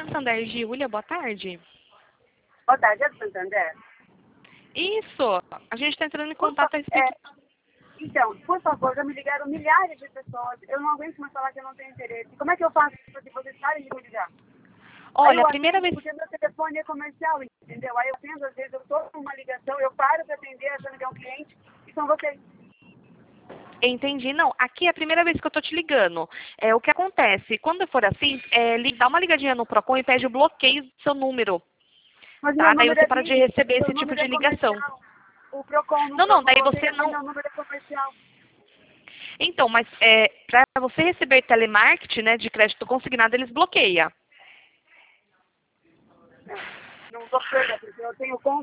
Santander, Giulia, boa tarde. Boa tarde, é do Santander? Isso, a gente está entrando em contato a respeito... Então, por favor, já me ligaram milhares de pessoas. Eu não aguento mais falar que eu não tenho interesse. Como é que eu faço para que vocês parem de me ligar? Olha, a primeira vez... Porque meu telefone é comercial, entendeu? Aí eu atendo, às vezes eu estou numa ligação, eu paro para atender, achando que é um cliente, e são vocês. Entendi. Não, aqui é a primeira vez que eu tô te ligando. O que acontece? Quando for assim, dá uma ligadinha no Procon e pede o bloqueio do seu número. Mas Tá? meu Daí número você é para de BIM, receber meu esse tipo número de é ligação. comercial. O Procon não Não, daí bloqueia você porque não... meu número é comercial. Então, mas para você receber telemarketing, né, de crédito consignado, eles bloqueiam. Não bloqueia, porque eu tenho conta